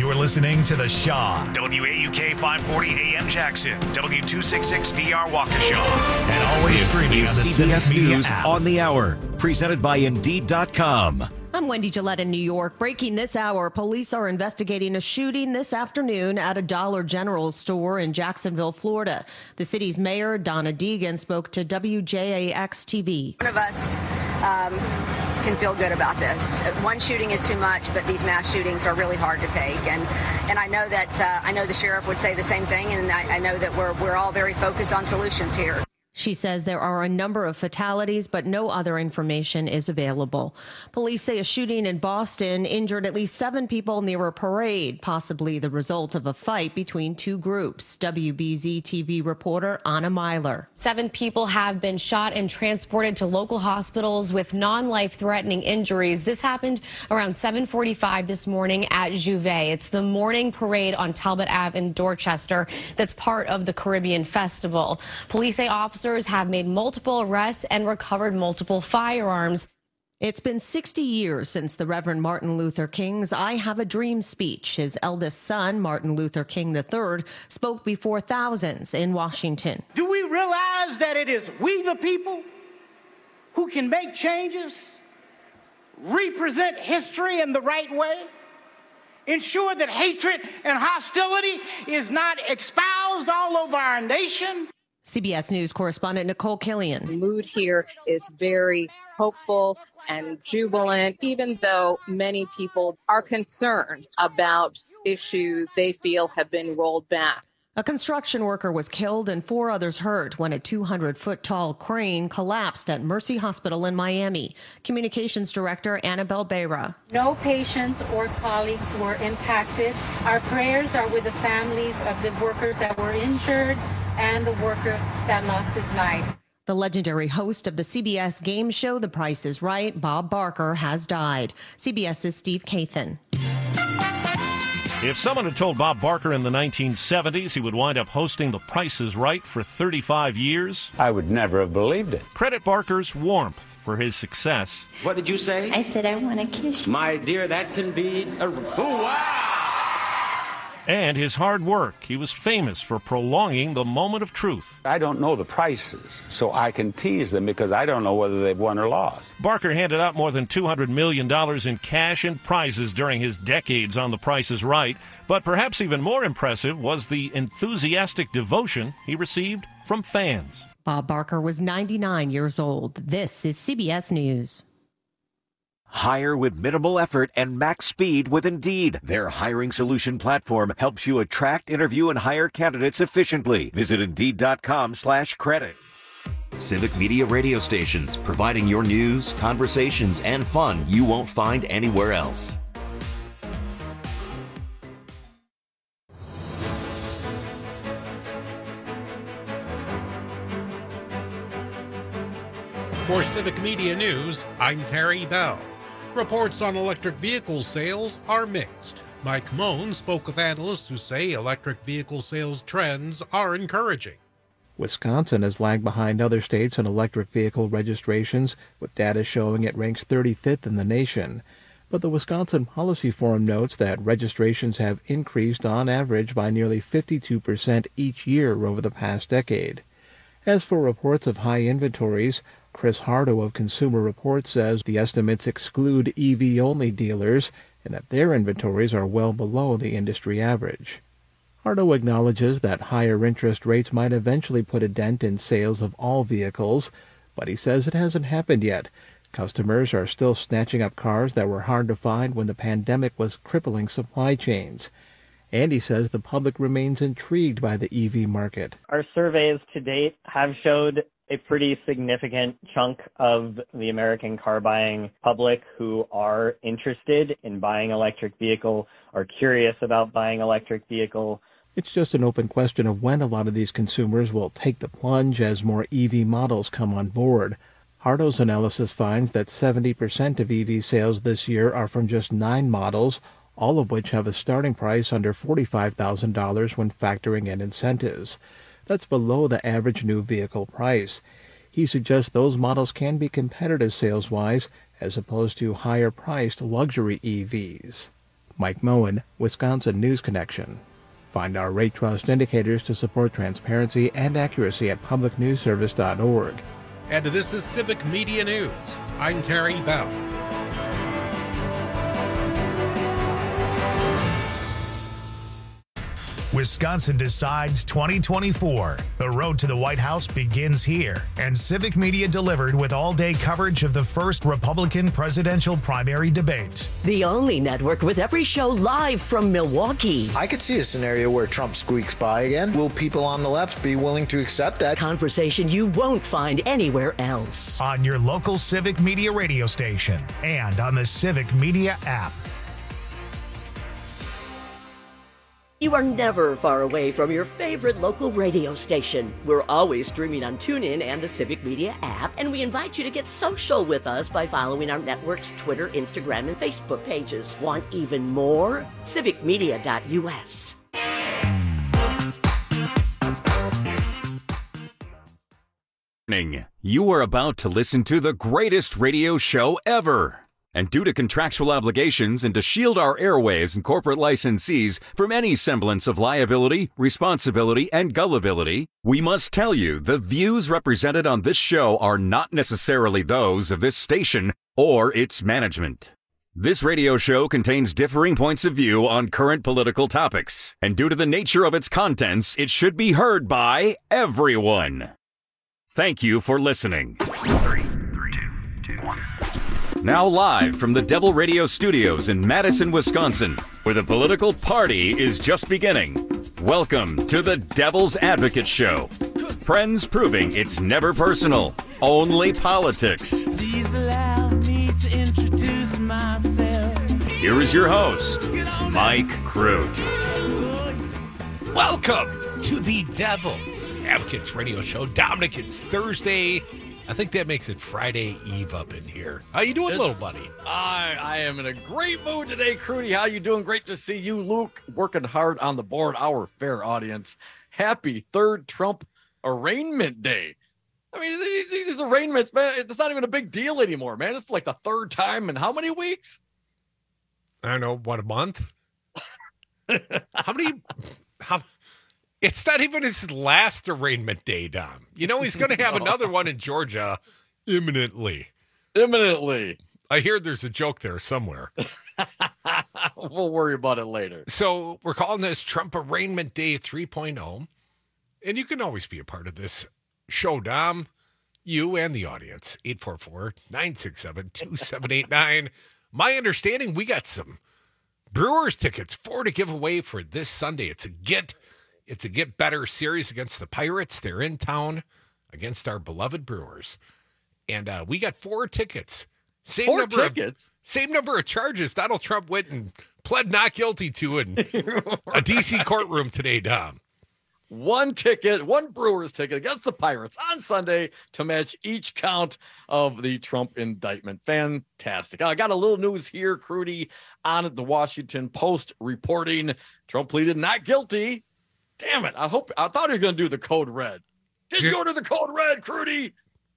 You're listening to The Shaw, WAUK 540 AM Jackson, W266DR Waukesha, and always streaming on the CBS Civic Media News app. on the Hour, presented by Indeed.com. I'm Wendy Gillette in New York. Breaking this hour, police are investigating a shooting this afternoon at a Dollar General store in Jacksonville, Florida. The city's mayor, Donna Deegan, spoke to WJAX-TV. One of us can feel good about this. One shooting is too much, but these mass shootings are really hard to take. And I know that I know the sheriff would say the same thing, and I know that we're all very focused on solutions here. She says there are a number of fatalities, but no other information is available. Police say a shooting in Boston injured at least 7 people near a parade, possibly the result of a fight between two groups. WBZ TV reporter Anna Myler. 7 people have been shot and transported to local hospitals with non-life-threatening injuries. This happened around 7:45 this morning at Juvet. It's the morning parade on Talbot Ave in Dorchester that's part of the Caribbean Festival. Police say officers have made multiple arrests and recovered multiple firearms. It's been 60 years since the Reverend Martin Luther King's I Have a Dream speech. His eldest son, Martin Luther King III, spoke before thousands in Washington. Do we realize that it is we the people who can make changes, represent history in the right way, ensure that hatred and hostility is not espoused all over our nation? CBS News correspondent Nicole Killian. The mood here is very hopeful and jubilant, even though many people are concerned about issues they feel have been rolled back. A construction worker was killed and 4 others hurt when a 200-foot-tall crane collapsed at Mercy Hospital in Miami. Communications Director Annabelle Beira. No patients or colleagues were impacted. Our prayers are with the families of the workers that were injured and the worker that lost his life. The legendary host of the CBS game show The Price is Right, Bob Barker, has died. CBS's Steve Kathan. If someone had told Bob Barker in the 1970s he would wind up hosting The Price is Right for 35 years, I would never have believed it. Credit Barker's warmth for his success. What did you say? I said I want to kiss you. My dear, that can be a... Oh, wow! And his hard work. He was famous for prolonging the moment of truth. I don't know the prices, so I can tease them because I don't know whether they've won or lost. Barker handed out more than $200 million in cash and prizes during his decades on The Price is Right. But perhaps even more impressive was the enthusiastic devotion he received from fans. Bob Barker was 99 years old. This is CBS News. Hire with minimal effort and max speed with Indeed. Their hiring solution platform helps you attract, interview, and hire candidates efficiently. Visit Indeed.com/credit. Civic Media radio stations, providing your news, conversations, and fun you won't find anywhere else. For Civic Media News, I'm Terry Bell. Reports on electric vehicle sales are mixed. Mike Moen spoke with analysts who say electric vehicle sales trends are encouraging. Wisconsin has lagged behind other states on electric vehicle registrations, with data showing it ranks 35th in the nation. But the Wisconsin Policy Forum notes that registrations have increased on average by nearly 52% each year over the past decade. As for reports of high inventories, Chris Hardo of Consumer Reports says the estimates exclude EV-only dealers and that their inventories are well below the industry average. Hardo acknowledges that higher interest rates might eventually put a dent in sales of all vehicles, but he says it hasn't happened yet. Customers are still snatching up cars that were hard to find when the pandemic was crippling supply chains. And he says the public remains intrigued by the EV market. Our surveys to date have showed a pretty significant chunk of the American car buying public who are interested in buying electric vehicle, are curious about buying electric vehicle. It's just an open question of when a lot of these consumers will take the plunge as more EV models come on board. Hardo's analysis finds that 70% of EV sales this year are from just 9 models, all of which have a starting price under $45,000 when factoring in incentives. That's below the average new vehicle price. He suggests those models can be competitive sales-wise as opposed to higher-priced luxury EVs. Mike Moen, Wisconsin News Connection. Find our Rate Trust indicators to support transparency and accuracy at publicnewsservice.org. And this is Civic Media News. I'm Terry Bell. Wisconsin decides 2024. The road to the White House begins here, and Civic Media delivered with all-day coverage of the first Republican presidential primary debate. The only network with every show live from Milwaukee. I could see a scenario where Trump squeaks by again. Will people on the left be willing to accept that? Conversation you won't find anywhere else. On your local Civic Media radio station and on the Civic Media app. You are never far away from your favorite local radio station. We're always streaming on TuneIn and the Civic Media app, and we invite you to get social with us by following our network's Twitter, Instagram, and Facebook pages. Want even more? civicmedia.us. You are about to listen to the greatest radio show ever. And due to contractual obligations and to shield our airwaves and corporate licensees from any semblance of liability, responsibility, and gullibility, we must tell you the views represented on this show are not necessarily those of this station or its management. This radio show contains differing points of view on current political topics, and due to the nature of its contents, it should be heard by everyone. Thank you for listening. 3, 2, 1. Now live from the Devil Radio Studios in Madison, Wisconsin, where the political party is just beginning. Welcome to the Devil's Advocate Show. Friends proving it's never personal, only politics. Please allow me to introduce myself. Here is your host, Mike Crute. Welcome to the Devil's Advocates Radio Show. Dominic, it's Thursday. I think that makes it Friday Eve up in here. How you doing, little buddy? I am in a great mood today, Crudy. How you doing? Great to see you, Luke, working hard on the board, our fair audience. Happy third Trump arraignment day. I mean, these arraignments, man, it's not even a big deal anymore, man. It's like the third time in how many weeks? I don't know, what, a month? It's not even his last arraignment day, Dom. You know, he's going to have another one in Georgia imminently. Imminently. I hear there's a joke there somewhere. We'll worry about it later. So we're calling this Trump Arraignment Day 3.0. And you can always be a part of this show, Dom. You and the audience. 844-967-2789. My understanding, we got some Brewers tickets, 4 to give away for this Sunday. It's a get better series against the Pirates. They're in town against our beloved Brewers. And we got 4 tickets. Same number of charges Donald Trump went and pled not guilty to in a D.C. courtroom today, Dom. 1 ticket, 1 Brewers ticket against the Pirates on Sunday to match each count of the Trump indictment. Fantastic. I got a little news here, Crudy, on the Washington Post reporting Trump pleaded not guilty. Damn it. I thought he was going to do the code red. Did you order the code red, Crudy?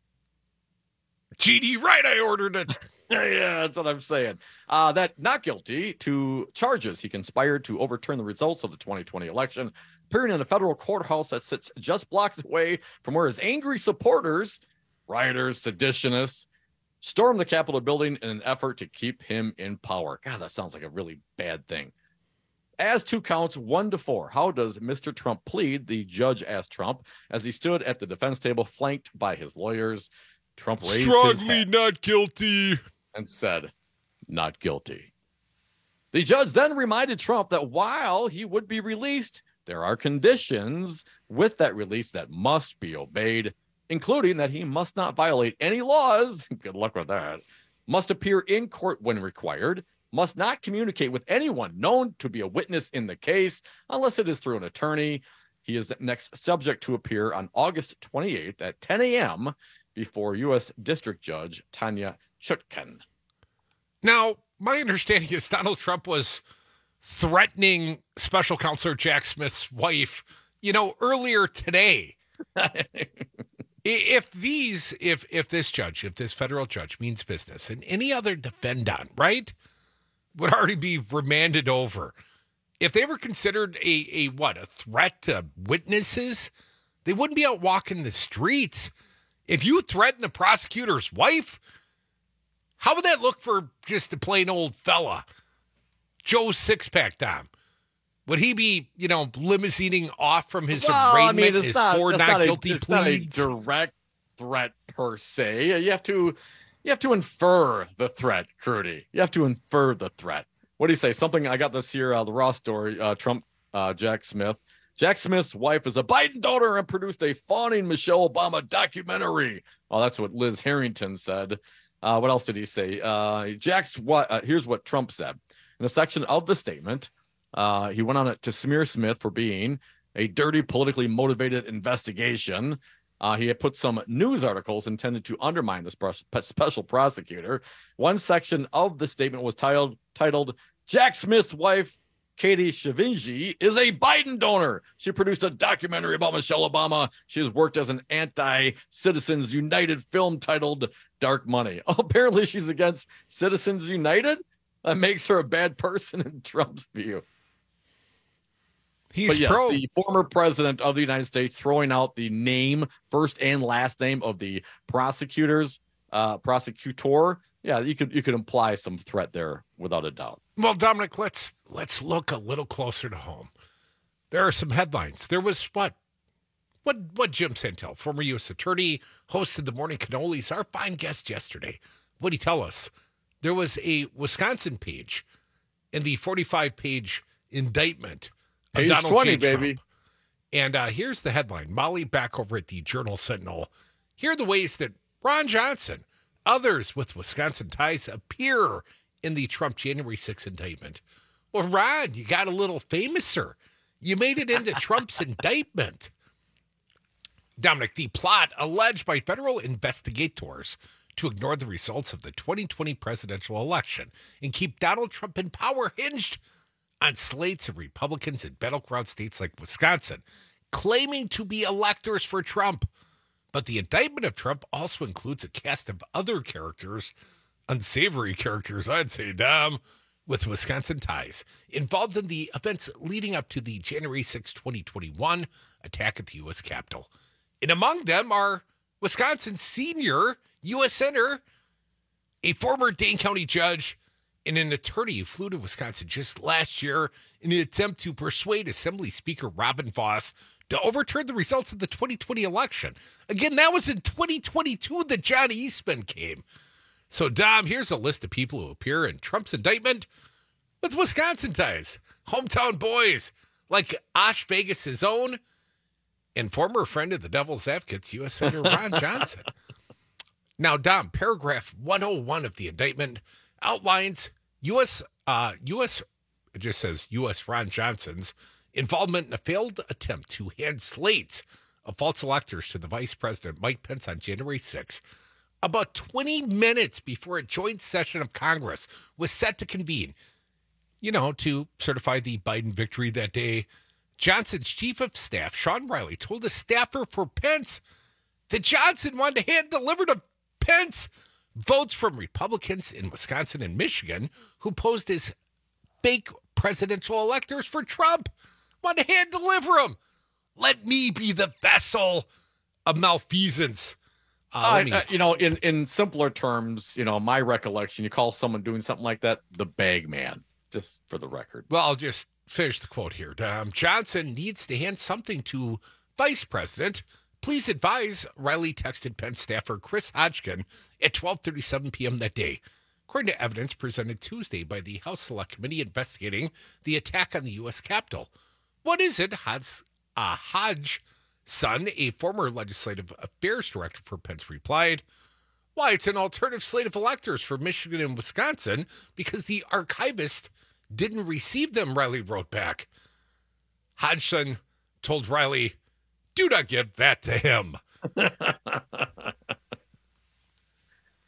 GD, right, I ordered it. Yeah, that's what I'm saying. That not guilty to charges. He conspired to overturn the results of the 2020 election, appearing in a federal courthouse that sits just blocks away from where his angry supporters, rioters, seditionists, stormed the Capitol building in an effort to keep him in power. God, that sounds like a really bad thing. As 2 counts, 1 to 4. How does Mr. Trump plead? The judge asked Trump as he stood at the defense table, flanked by his lawyers. Trump raised his hand not guilty and said, not guilty. The judge then reminded Trump that while he would be released, there are conditions with that release that must be obeyed, including that he must not violate any laws. Good luck with that. Must appear in court when required. Must not communicate with anyone known to be a witness in the case unless it is through an attorney. He is next subject to appear on August 28th at 10 a.m. before U.S. District Judge Tanya Chutkan. Now, my understanding is Donald Trump was threatening Special Counselor Jack Smith's wife, earlier today. If this federal judge means business and any other defendant, right? would already be remanded over. If they were considered a threat to witnesses, they wouldn't be out walking the streets. If you threaten the prosecutor's wife, how would that look for just a plain old fella? Joe Sixpack, Tom. Would he be, limousining off from his arraignment, his four not guilty pleas? Not a direct threat per se. You have to infer the threat, Crudy. You have to infer the threat. What do you say? Something, I got this here, the Raw story, Trump, Jack Smith. Jack Smith's wife is a Biden donor and produced a fawning Michelle Obama documentary. Oh, that's what Liz Harrington said. What else did he say? Here's what Trump said. In a section of the statement, he went on it to smear Smith for being a dirty, politically motivated investigation. He had put some news articles intended to undermine the special prosecutor. One section of the statement was titled Jack Smith's wife, Katie Shavinji, is a Biden donor. She produced a documentary about Michelle Obama. She has worked as an anti-Citizens United film titled Dark Money. Oh, apparently she's against Citizens United? That makes her a bad person in Trump's view. He's the former president of the United States throwing out the name, first and last name of the prosecutor. Yeah, you could imply some threat there without a doubt. Well, Dominic, let's look a little closer to home. There are some headlines. There was what Jim Santel, former U.S. attorney, hosted the Morning Cannolis, our fine guest yesterday. What did he tell us? There was a Wisconsin page in the 45-page indictment of Page Donald 20, J. Trump. baby. And here's the headline. Molly back over at the Journal-Sentinel. Here are the ways that Ron Johnson, others with Wisconsin ties, appear in the Trump January 6th indictment. Well, Ron, you got a little famouser. You made it into Trump's indictment. Dominic, the plot alleged by federal investigators to ignore the results of the 2020 presidential election and keep Donald Trump in power hinged on slates of Republicans in battleground states like Wisconsin, claiming to be electors for Trump. But the indictment of Trump also includes a cast of other characters, unsavory characters, I'd say, Dom, with Wisconsin ties, involved in the events leading up to the January 6, 2021 attack at the U.S. Capitol. And among them are Wisconsin's senior U.S. Senator, a former Dane County judge, and an attorney who flew to Wisconsin just last year in an attempt to persuade Assembly Speaker Robin Vos to overturn the results of the 2020 election. Again, that was in 2022 that John Eastman came. So, Dom, here's a list of people who appear in Trump's indictment with Wisconsin ties. Hometown boys like Osh Vegas' own and former friend of the Devil's Advocates, U.S. Senator Ron Johnson. Now, Dom, paragraph 101 of the indictment outlines it just says U.S. Ron Johnson's involvement in a failed attempt to hand slates of false electors to the Vice President Mike Pence on January 6th, about 20 minutes before a joint session of Congress was set to convene, to certify the Biden victory that day. Johnson's chief of staff, Sean Riley, told a staffer for Pence that Johnson wanted to hand deliver to Pence votes from Republicans in Wisconsin and Michigan who posed as fake presidential electors for Trump. Want to hand deliver them. Let me be the vessel of malfeasance. In simpler terms, my recollection, you call someone doing something like that the bag man, just for the record. Well, I'll just finish the quote here. Johnson needs to hand something to Vice President. Please advise, Riley texted Pence staffer Chris Hodgkin at 12:37 p.m. that day. According to evidence presented Tuesday by the House Select Committee investigating the attack on the U.S. Capitol. What is it? Hodge son, a former legislative affairs director for Pence, replied, why, it's an alternative slate of electors for Michigan and Wisconsin because the archivist didn't receive them, Riley wrote back. Hodgson told Riley, do not give that to him.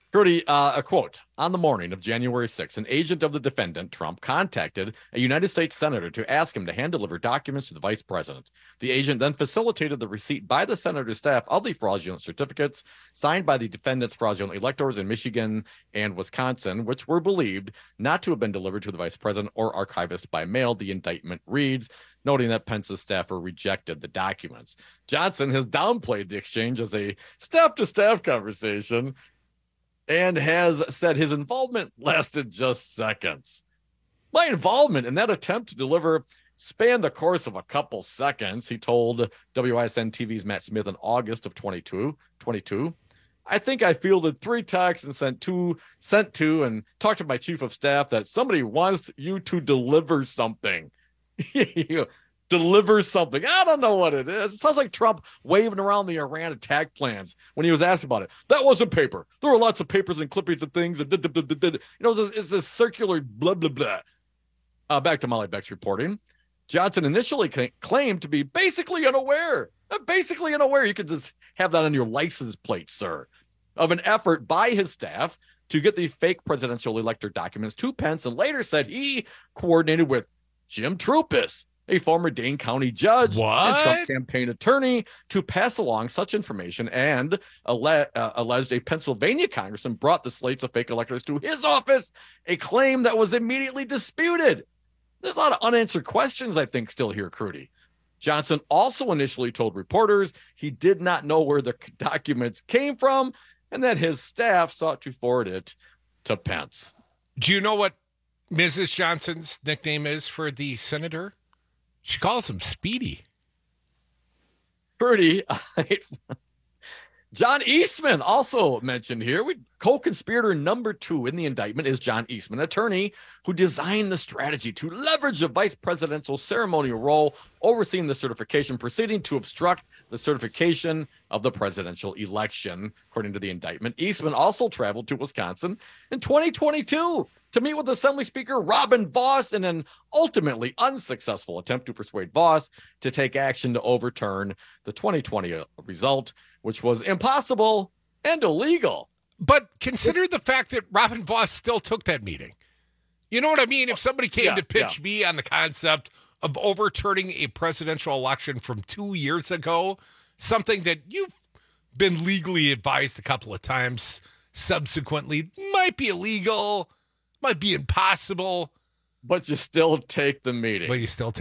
Rudy, a quote, on the morning of January 6th, an agent of the defendant, Trump, contacted a United States senator to ask him to hand deliver documents to the vice president. The agent then facilitated the receipt by the senator's staff of the fraudulent certificates signed by the defendant's fraudulent electors in Michigan and Wisconsin, which were believed not to have been delivered to the vice president or archivist by mail, the indictment reads, noting that Pence's staffer rejected the documents. Johnson has downplayed the exchange as a staff-to-staff conversation and has said his involvement lasted just seconds. My involvement in that attempt to deliver spanned the course of a couple seconds, he told WISN TV's Matt Smith in August of 22. I think I fielded 3 texts and sent to and talked to my chief of staff that somebody wants you to deliver something. Deliver something. I don't know what it is. It sounds like Trump waving around the Iran attack plans when he was asked about it. That wasn't paper. There were lots of papers and clippings and things. And it's this circular blah, blah, blah. Back to Molly Beck's reporting. Johnson initially claimed to be basically unaware. You could just have that on your license plate, sir. Of an effort by his staff to get the fake presidential elector documents to Pence, and later said he coordinated with Jim Troupis, a former Dane County judge and Trump campaign attorney, to pass along such information, and alleged a Pennsylvania congressman brought the slates of fake electors to his office, a claim that was immediately disputed. There's a lot of unanswered questions, I think, still here, Crudy. Johnson also initially told reporters he did not know where the documents came from and that his staff sought to forward it to Pence. Do you know what Mrs. Johnson's nickname is for the senator? She calls him Speedy. Pretty. John Eastman also mentioned here. Co-conspirator number 2 in the indictment is John Eastman, attorney who designed the strategy to leverage a vice presidential ceremonial role overseeing the certification proceeding to obstruct the certification of the presidential election, according to the indictment. Eastman also traveled to Wisconsin in 2022 to meet with Assembly Speaker Robin Vos in an ultimately unsuccessful attempt to persuade Vos to take action to overturn the 2020 result, which was impossible and illegal. But consider the fact that Robin Vos still took that meeting. You know what I mean? If somebody came to pitch me on the concept of overturning a presidential election from 2 years ago, something that you've been legally advised a couple of times subsequently might be illegal, might be impossible. But you still take the meeting.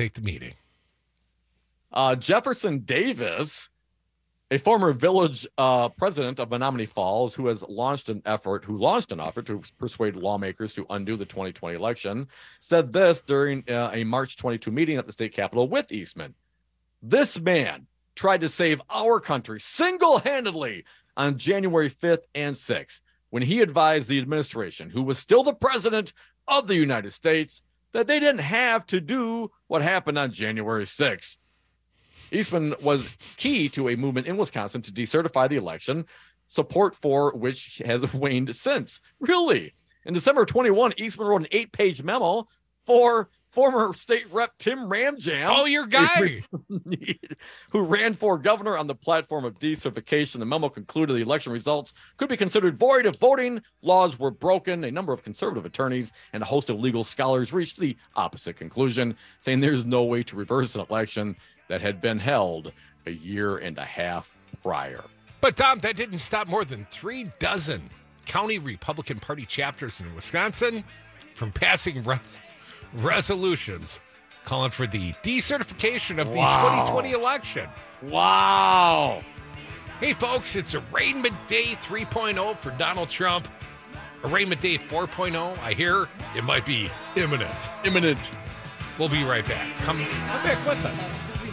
Jefferson Davis, a former village president of Menominee Falls, who launched an effort to persuade lawmakers to undo the 2020 election, said this during a March 22 meeting at the state capitol with Eastman. This man tried to save our country single-handedly on January 5th and 6th when he advised the administration, who was still the president of the United States, that they didn't have to do what happened on January 6th. Eastman was key to a movement in Wisconsin to decertify the election, support for which has waned since. Really? In December of 21, Eastman wrote an 8-page memo for former state rep Tim Ramjam. Oh, your guy. Who ran for governor on the platform of decertification. The memo concluded the election results could be considered void if voting laws were broken. A number of conservative attorneys and a host of legal scholars reached the opposite conclusion, saying there's no way to reverse an election that had been held a year and a half prior. But, Tom, that didn't stop more than 36 county Republican Party chapters in Wisconsin from passing resolutions calling for the decertification of the 2020 election. Wow. Hey, folks, it's Arraignment Day 3.0 for Donald Trump. Arraignment Day 4.0, I hear it might be imminent. We'll be right back. Come back with us.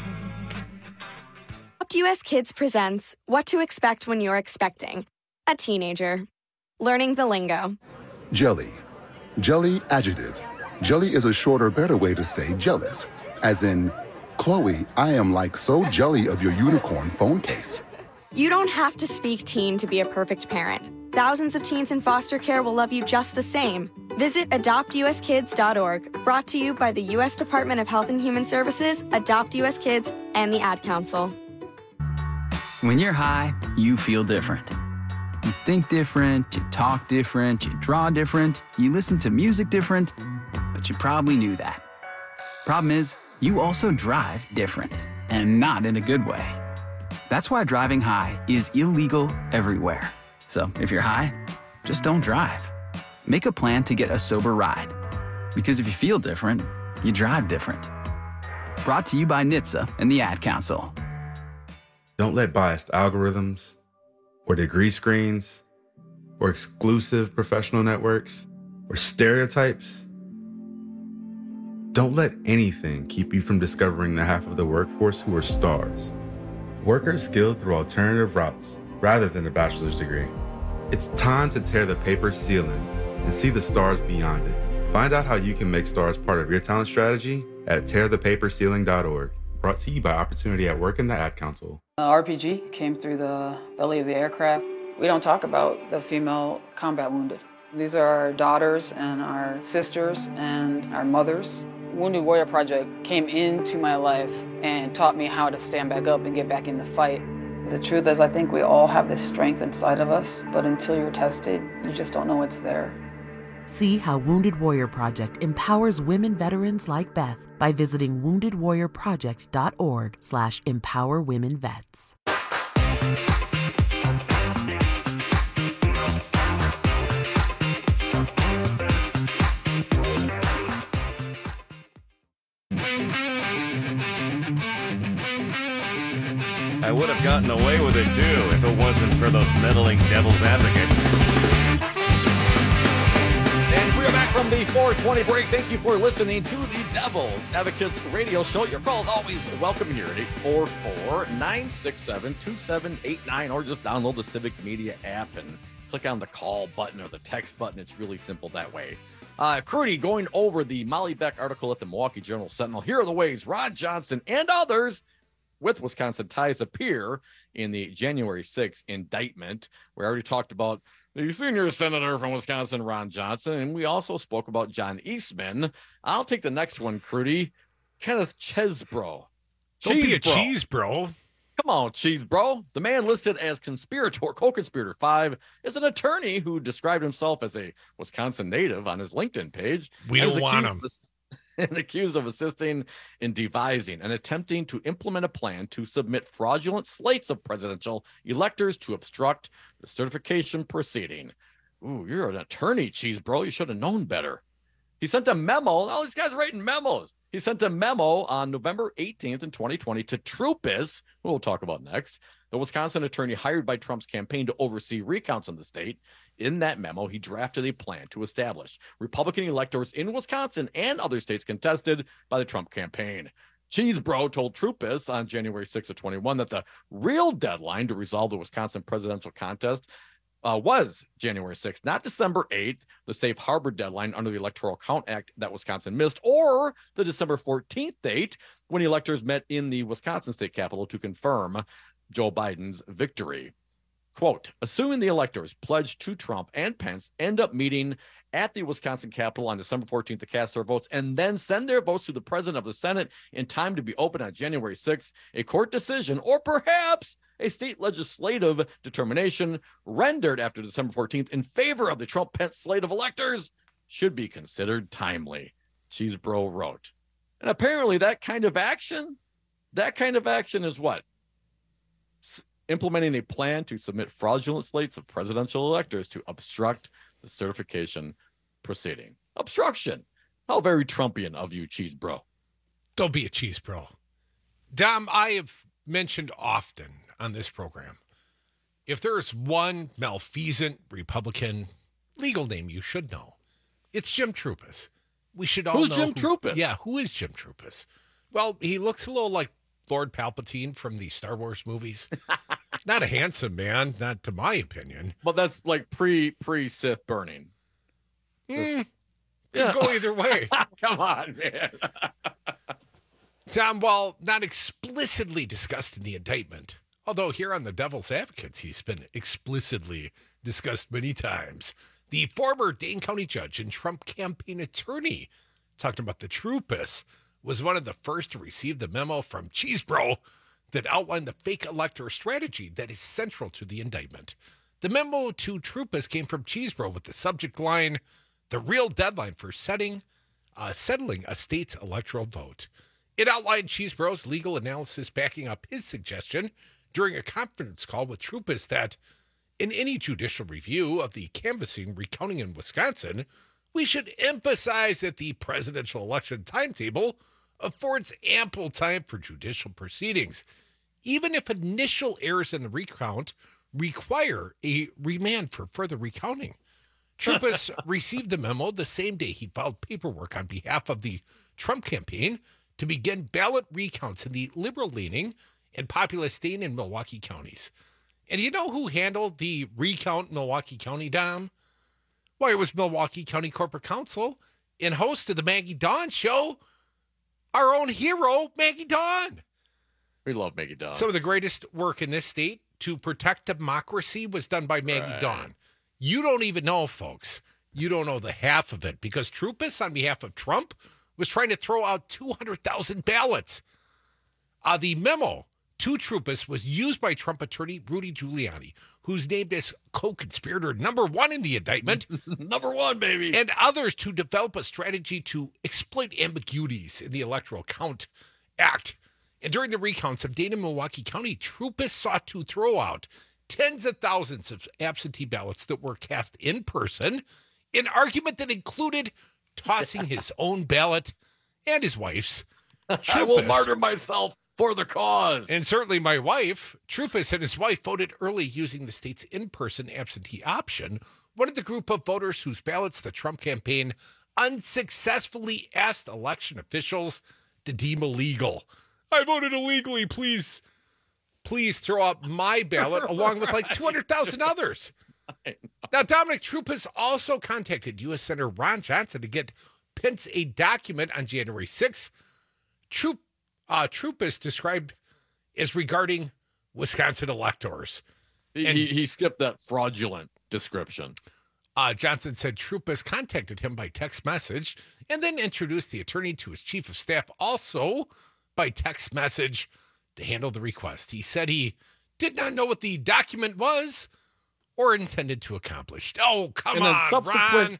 US Kids presents What to Expect When You're Expecting a Teenager. Learning the lingo. Jelly. Jelly adjective. Jelly is a shorter, better way to say jealous. As in, Chloe, I am like so jelly of your unicorn phone case. You don't have to speak teen to be a perfect parent. Thousands of teens in foster care will love you just the same. Visit adoptuskids.org, brought to you by the U.S. Department of Health and Human Services, Adopt U.S. Kids, and the Ad Council. When you're high, you feel different. You think different, you talk different, you draw different, you listen to music different, but you probably knew that. Problem is, you also drive different, and not in a good way. That's why driving high is illegal everywhere. So if you're high, just don't drive. Make a plan to get a sober ride. Because if you feel different, you drive different. Brought to you by NHTSA and the Ad Council. Don't let biased algorithms or degree screens or exclusive professional networks or stereotypes. Don't let anything keep you from discovering the half of the workforce who are stars. Workers skilled through alternative routes rather than a bachelor's degree. It's time to tear the paper ceiling and see the stars beyond it. Find out how you can make stars part of your talent strategy at tearthepaperceiling.org. Brought to you by Opportunity at Work and the Ad Council. RPG came through the belly of the aircraft. We don't talk about the female combat wounded. These are our daughters and our sisters and our mothers. Wounded Warrior Project came into my life and taught me how to stand back up and get back in the fight. The truth is, I think we all have this strength inside of us, but until you're tested, you just don't know it's there. See how Wounded Warrior Project empowers women veterans like Beth by visiting woundedwarriorproject.org/empowerwomenvets. I would have gotten away with it too if it wasn't for those meddling devil's advocates. And we're back from the 420 break. Thank you for listening to the Devil's Advocates radio show. Your call is always welcome here at 844-967-2789, or just download the Civic Media app and click on the call button or the text button. It's really simple that way. Crudy, going over the Molly Beck article at the Milwaukee Journal Sentinel. Here are the ways Ron Johnson and others with Wisconsin ties appear in the January 6th indictment. We already talked about the senior senator from Wisconsin, Ron Johnson, and we also spoke about John Eastman. I'll take the next one, Crudy. Kenneth Chesebro. Don't be a cheese bro. Come on, cheese bro. The man listed as co-conspirator 5 is an attorney who described himself as a Wisconsin native on his LinkedIn page. We don't want him. And accused of assisting in devising and attempting to implement a plan to submit fraudulent slates of presidential electors to obstruct the certification proceeding. Ooh, you're an attorney, cheese bro. You should have known better. He sent a memo. All these guys are writing memos. He sent a memo on November 18th in 2020 to Troupis, who we'll talk about next, the Wisconsin attorney hired by Trump's campaign to oversee recounts in the state. In that memo, he drafted a plan to establish Republican electors in Wisconsin and other states contested by the Trump campaign. Cheesebro told Troupis on January 6th of 21 that the real deadline to resolve the Wisconsin presidential contest was January 6th, not December 8th, the safe harbor deadline under the Electoral Count Act that Wisconsin missed, or the December 14th date when electors met in the Wisconsin state capitol to confirm Joe Biden's victory. Quote, assuming the electors pledged to Trump and Pence end up meeting at the Wisconsin Capitol on December 14th to cast their votes and then send their votes to the president of the Senate in time to be open on January 6th, a court decision or perhaps a state legislative determination rendered after December 14th in favor of the Trump-Pence slate of electors should be considered timely, Cheesebro wrote. And apparently that kind of action is what? Implementing a plan to submit fraudulent slates of presidential electors to obstruct the certification proceeding. Obstruction. How very Trumpian of you, cheese bro. Don't be a cheese bro. Dom, I have mentioned often on this program, if there's one malfeasant Republican legal name you should know, it's Jim Troupis. We should all know. Who's Jim Troupis? Yeah, who is Jim Troupis? Well, he looks a little like Lord Palpatine from the Star Wars movies. Not a handsome man, not to my opinion. But that's like pre-Sith burning. Could go either way. Come on, man. Tom, while not explicitly discussed in the indictment, although here on the Devil's Advocates, he's been explicitly discussed many times, the former Dane County judge and Trump campaign attorney talking about the Troupis was one of the first to receive the memo from Cheesebro that outlined the fake elector strategy that is central to the indictment. The memo to Troopus came from Cheesebro with the subject line, "The real deadline for settling a state's electoral vote." It outlined Cheesebro's legal analysis backing up his suggestion during a conference call with Troopus that in any judicial review of the canvassing recounting in Wisconsin, we should emphasize that the presidential election timetable affords ample time for judicial proceedings, even if initial errors in the recount require a remand for further recounting. Troopus received the memo the same day he filed paperwork on behalf of the Trump campaign to begin ballot recounts in the liberal-leaning and populous Dane and Milwaukee counties. And you know who handled the recount in Milwaukee County, Dom? Why, it was Milwaukee County Corporate Counsel and host of the Maggie Dawn Show, our own hero, Maggie Dawn. We love Maggie Dawn. Some of the greatest work in this state to protect democracy was done by Maggie Dawn. You don't even know, folks. You don't know the half of it, because Troopus, on behalf of Trump, was trying to throw out 200,000 ballots. The memo to Troopus was used by Trump attorney Rudy Giuliani, who's named as co-conspirator #1 in the indictment. #1, baby. And others to develop a strategy to exploit ambiguities in the Electoral Count Act. And during the recounts of Dane and Milwaukee County, Troopus sought to throw out tens of thousands of absentee ballots that were cast in person, an argument that included tossing his own ballot and his wife's. I will martyr myself for the cause. And certainly my wife, Troopus and his wife, voted early using the state's in-person absentee option, one of the group of voters whose ballots the Trump campaign unsuccessfully asked election officials to deem illegal. I voted illegally. Please throw out my ballot along with like 200,000 others. Now, Dominic, Troopus also contacted U.S. Senator Ron Johnson to get Pence a document on January 6th. Troopus described as regarding Wisconsin electors. He skipped that fraudulent description. Johnson said Troopus contacted him by text message and then introduced the attorney to his chief of staff also by text message to handle the request. He said he did not know what the document was or intended to accomplish. Oh, come on, subsequent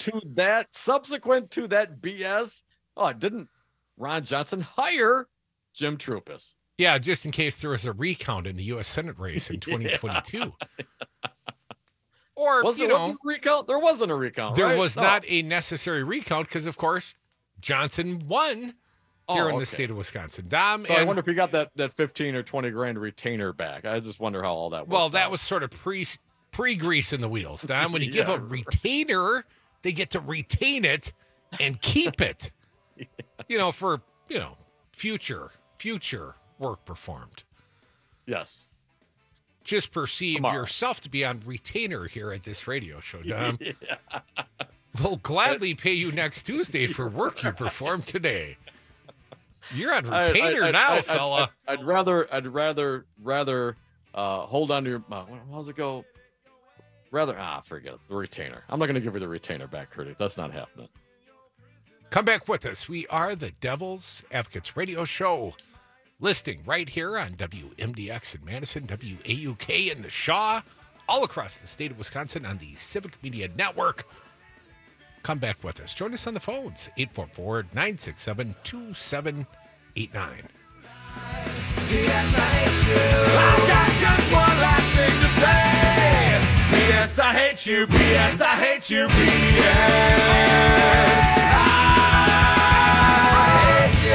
to that BS, didn't Ron Johnson hire Jim Troopus? Yeah, just in case there was a recount in the U.S. Senate race in 2022. Or, was there a recount? There wasn't a recount, There was not a necessary recount because, of course, Johnson won here in the state of Wisconsin. Dom, so I wonder if he got that 15 or 20 grand retainer back. I just wonder how all that worked. Well, that was sort of pre-grease in the wheels, Dom. When you give a retainer, they get to retain it and keep it, for, future work performed. Yes. Just perceive yourself to be on retainer here at this radio show, Dom. We'll gladly pay you next Tuesday for work you performed today. You're on retainer now, fella. I'd rather hold on to your. How's it go? Forget it. The retainer. I'm not going to give you the retainer back, Curdy. That's not happening. Come back with us. We are the Devil's Advocates Radio Show, listing right here on WMDX in Madison, WAUK in the Shaw, all across the state of Wisconsin on the Civic Media Network. Come back with us. Join us on the phones, 844-967-2789. P.S. I hate you. I've got just one last thing to say. P.S. I hate you. P.S. I hate you. P.S. I hate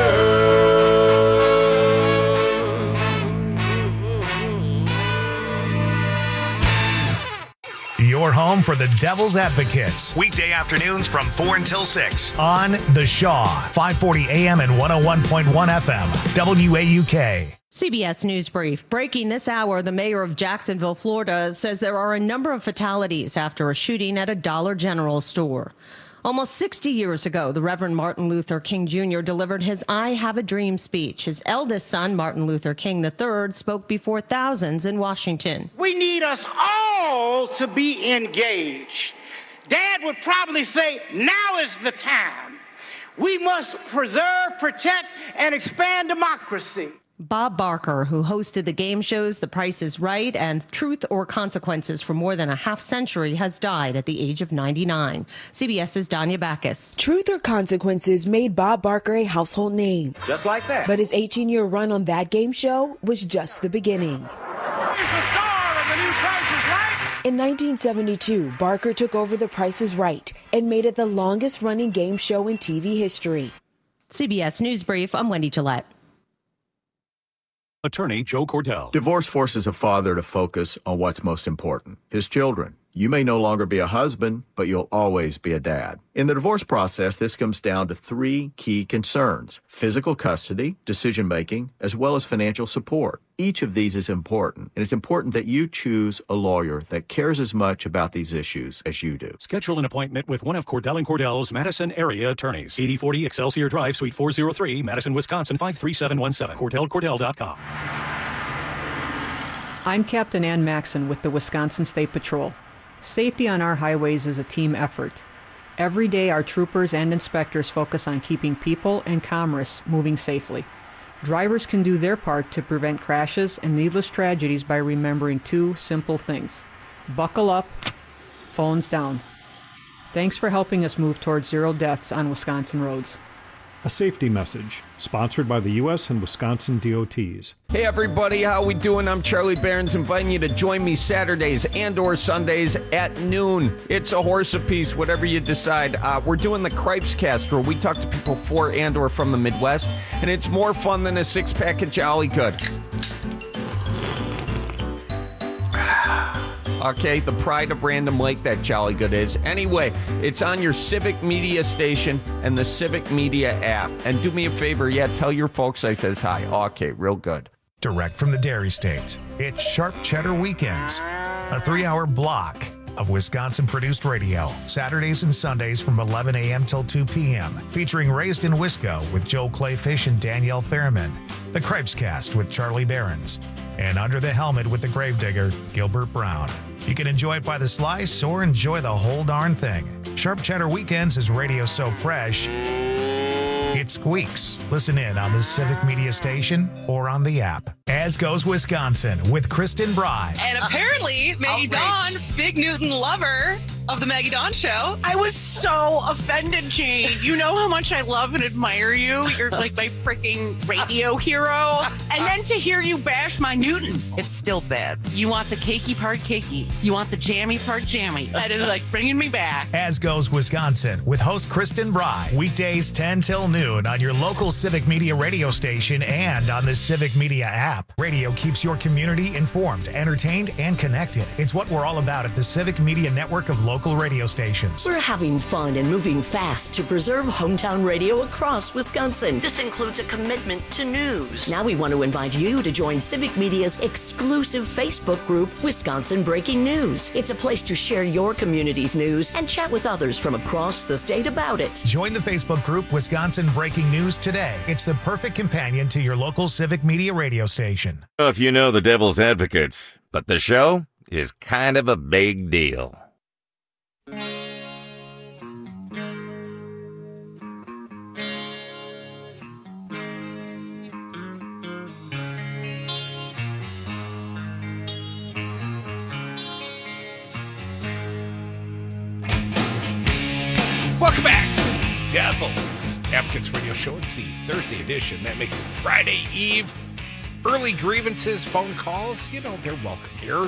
you. Your home for the Devil's Advocates. Weekday afternoons from 4 until 6 on The Shaw, 540 AM and 101.1 FM, WAUK. CBS News Brief. Breaking this hour, the mayor of Jacksonville, Florida, says there are a number of fatalities after a shooting at a Dollar General store. Almost 60 years ago, the Reverend Martin Luther King Jr. delivered his I Have a Dream speech. His eldest son, Martin Luther King III, spoke before thousands in Washington. We need us all to be engaged. Dad would probably say, now is the time. We must preserve, protect, and expand democracy. Bob Barker, who hosted the game shows The Price is Right and Truth or Consequences for more than a half century, has died at the age of 99. CBS's Danya Backus. Truth or Consequences made Bob Barker a household name. Just like that. But his 18-year run on that game show was just the beginning. He's the star of the new Price is Right. In 1972, Barker took over The Price is Right and made it the longest-running game show in TV history. CBS News Brief, I'm Wendy Gillette. Attorney Joe Cordell. Divorce forces a father to focus on what's most important, his children. You may no longer be a husband, but you'll always be a dad. In the divorce process, this comes down to three key concerns: physical custody, decision-making, as well as financial support. Each of these is important, and it's important that you choose a lawyer that cares as much about these issues as you do. Schedule an appointment with one of Cordell & Cordell's Madison area attorneys. 8040 Excelsior Drive, Suite 403, Madison, Wisconsin, 53717. CordellCordell.com. I'm Captain Ann Maxon with the Wisconsin State Patrol. Safety on our highways is a team effort. Every day, our troopers and inspectors focus on keeping people and commerce moving safely. Drivers can do their part to prevent crashes and needless tragedies by remembering two simple things: buckle up, phones down. Thanks for helping us move towards zero deaths on Wisconsin roads. A safety message, sponsored by the U.S. and Wisconsin DOTs. Hey everybody, how we doing? I'm Charlie Behrens, inviting you to join me Saturdays and or Sundays at noon. It's a horse apiece, whatever you decide. We're doing the Cripes Cast, where we talk to people for and or from the Midwest, and it's more fun than a six-pack of Jolly Good. Okay, the pride of Random Lake, that Jolly Good is. Anyway, it's on your Civic Media station and the Civic Media app. And do me a favor, tell your folks I says hi. Okay, real good. Direct from the Dairy State, it's Sharp Cheddar Weekends, a 3-hour block of Wisconsin-produced radio, Saturdays and Sundays from 11 a.m. till 2 p.m., featuring Raised in Wisco with Joel Clayfish and Danielle Fairman, the Cripes Cast with Charlie Behrens, and Under the Helmet with the Gravedigger, Gilbert Brown. You can enjoy it by the slice or enjoy the whole darn thing. Sharp Cheddar Weekends is radio so fresh, it squeaks. Listen in on the Civic Media station or on the app. As Goes Wisconsin with Kristen Bry. And apparently, Maggie Dawn, Big Newton lover of the Maggie Dawn Show. I was so offended, Jane. You know how much I love and admire you. You're like my freaking radio hero. And then to hear you bash my Newton. It's still bad. You want the cakey part cakey. You want the jammy part jammy. That is like bringing me back. As Goes Wisconsin with host Kristen Bry. Weekdays 10 till noon on your local Civic Media radio station and on the Civic Media app. Radio keeps your community informed, entertained, and connected. It's what we're all about at the Civic Media network of local radio stations. We're having fun and moving fast to preserve hometown radio across Wisconsin. This includes a commitment to news. Now we want to invite you to join Civic Media's exclusive Facebook group, Wisconsin Breaking News. It's a place to share your community's news and chat with others from across the state about it. Join the Facebook group Wisconsin Breaking News today. It's the perfect companion to your local Civic Media radio station. If you know the Devil's Advocates, but the show is kind of a big deal. Welcome back to the Devil's Advocates Radio Show. It's the Thursday edition. That makes it Friday Eve. Early grievances, phone calls, they're welcome here.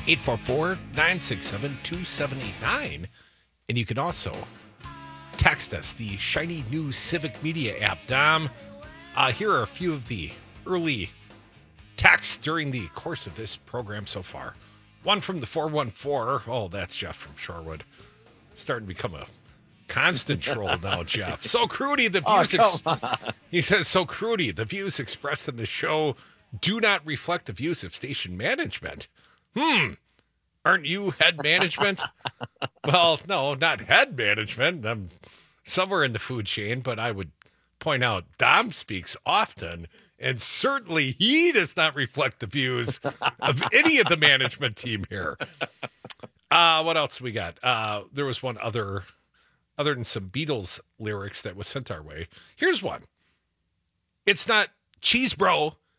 844-967-2789. And you can also text us, the shiny new Civic Media app. Dom, here are a few of the early texts during the course of this program so far. One from the 414. Oh, that's Jeff from Shorewood. Starting to become a constant troll now, Jeff. So Crudy, the views. He says, so Crudy, the views expressed in the show do not reflect the views of station management. Aren't you head management? Well, no, not head management. I'm somewhere in the food chain, but I would point out Dom speaks often, and certainly he does not reflect the views of any of the management team here. What else we got? There was one other than some Beatles lyrics that was sent our way. Here's one. It's not cheese bro,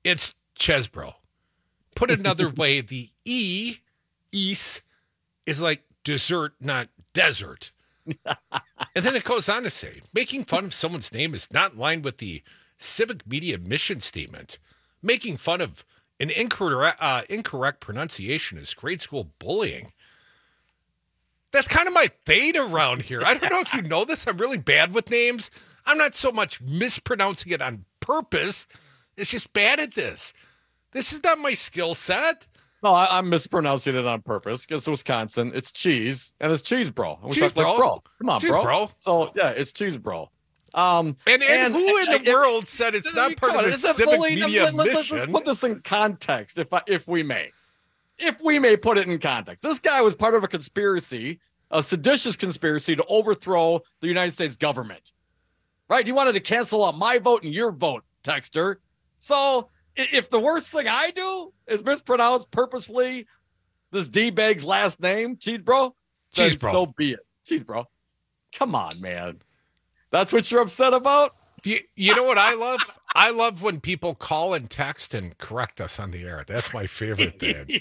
It's Chesbro. Put another way, the East, is like dessert, not desert. And then it goes on to say, making fun of someone's name is not in line with the civic media mission statement. Making fun of an incorrect pronunciation is grade school bullying. That's kind of my thing around here. I don't know if you know this. I'm really bad with names. I'm not so much mispronouncing it on purpose. It's just bad at this. This is not my skill set. No, I'm mispronouncing it on purpose because Wisconsin, it's cheese and it's cheese, bro. And we Cheese, talk like bro. Come on, Cheese, bro. So yeah, it's cheese, bro. And who in the world said it's not part of the civic media mission? Let's put this in context, if we may put it in context. This guy was part of a conspiracy, a seditious conspiracy to overthrow the United States government. Right? He wanted to cancel out my vote and your vote, Texter. So if the worst thing I do is mispronounce purposefully this D-bag's last name, Cheese Bro, then so be it. Cheese Bro. Come on, man. That's what you're upset about? You know what I love? I love when people call and text and correct us on the air. That's my favorite thing.